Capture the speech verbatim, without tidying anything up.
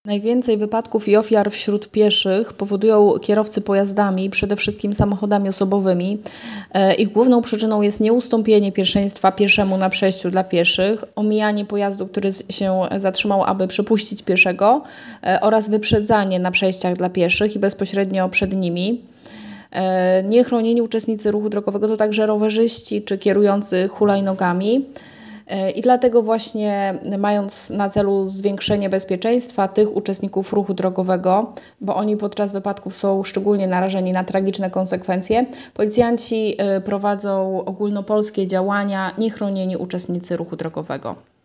Najwięcej wypadków i ofiar wśród pieszych powodują kierowcy pojazdami, przede wszystkim samochodami osobowymi. E, Ich główną przyczyną jest nieustąpienie pierwszeństwa pieszemu na przejściu dla pieszych, omijanie pojazdu, który z- się zatrzymał, aby przepuścić pieszego, e, oraz wyprzedzanie na przejściach dla pieszych i bezpośrednio przed nimi. E, Niechronieni uczestnicy ruchu drogowego to także rowerzyści czy kierujący hulajnogami. E, I dlatego właśnie, mając na celu zwiększenie bezpieczeństwa tych uczestników ruchu drogowego, bo oni podczas wypadków są szczególnie narażeni na tragiczne konsekwencje, policjanci e, prowadzą ogólnopolskie działania Niechronieni uczestnicy ruchu drogowego.